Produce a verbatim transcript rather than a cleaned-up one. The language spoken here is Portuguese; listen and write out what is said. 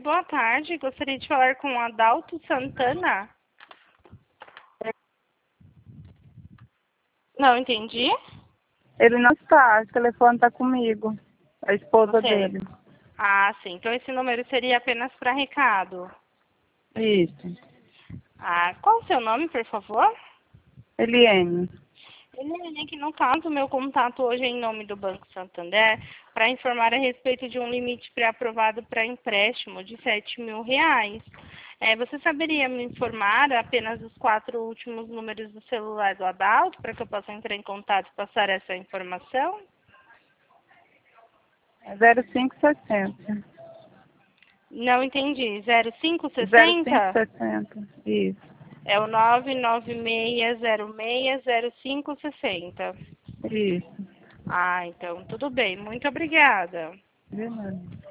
boa tarde. Gostaria de falar com o Adalto Santana. Não entendi. Ele não está, o telefone está comigo, a esposa Você. dele. Ah, sim. Então esse número seria apenas para recado. Isso. Ah, qual o seu nome, por favor? Eliane. Eliane, que no caso, meu contato hoje é em nome do Banco Santander para informar a respeito de um limite pré-aprovado para empréstimo de sete mil reais. É, você saberia me informar apenas os quatro últimos números do celular do Adalto para que eu possa entrar em contato e passar essa informação? É zero cinco sessenta. Não entendi. zero cinco zero cinco sessenta? sessenta. Isso. É o nove nove seis zero seis zero cinco sessenta. Isso. Ah, então tudo bem. Muito obrigada. De nada.